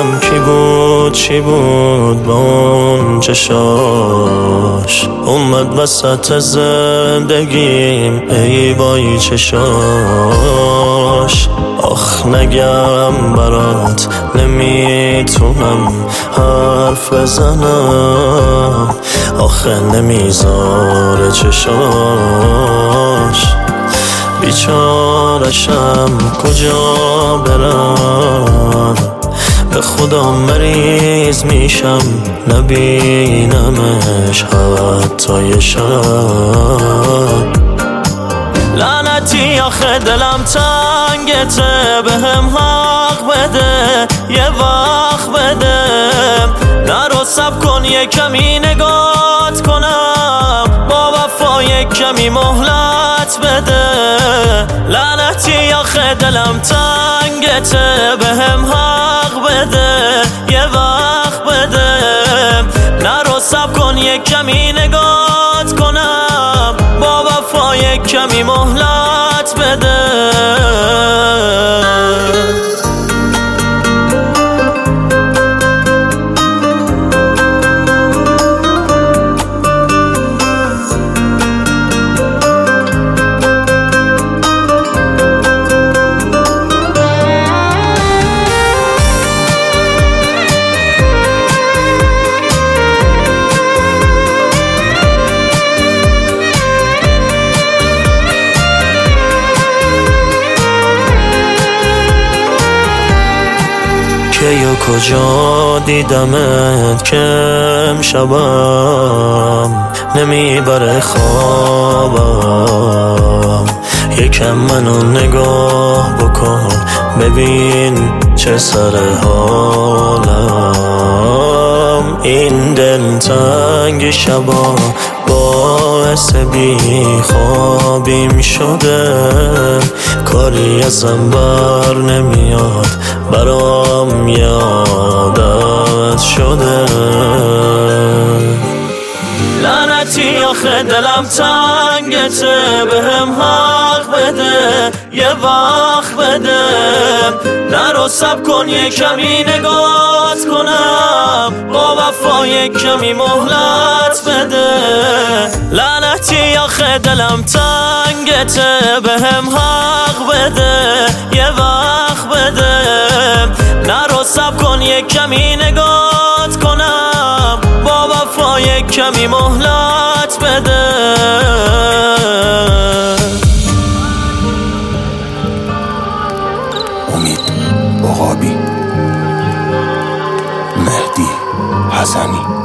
ببینم کی بود چی بود با اون چشاش، اومد وسط زندگیم ای بایی چشاش. آخ نگم برات نمیتونم حرف بزنم، آخه نمیذاره چشاش. بیچارشم کجا برم، به خدا مریض میشم نبینمش حتی یه شب. لعنتی آخه دلم تنگته، بهم حق بده یه وقت بده، نرو سب کن یه کمی نگات کنم، با وفا یه کمی مهلت بده. لعنتی آخه دلم تنگته، بهم حق بده یه وقت بده، نرو سب کن یه کمی نگات کنم، با وفا یه کمی مهلت بده. کی و کجا دیدمت که امشبم نمیبره خوابم، یکم منو نگاه بکن ببین چه سر حالم. این دلتنگ شبا باعث بی خوابیم شده، کاری ازم بر نمیاد برام یادت شده. لعنتی آخه دلم تنگته، بهم حق بده یه وقت بده، نرو سب کن یه کمی نگات کنم، با وفا یه کمی مهلت بده. لعنتی آخه دلم تنگته، بهم حق بده یه وقت بده، نرو سب کن یه کمی نگات کنم، با وفا یه کمی مهلت بده. امید عقابی، مهدی حسنی.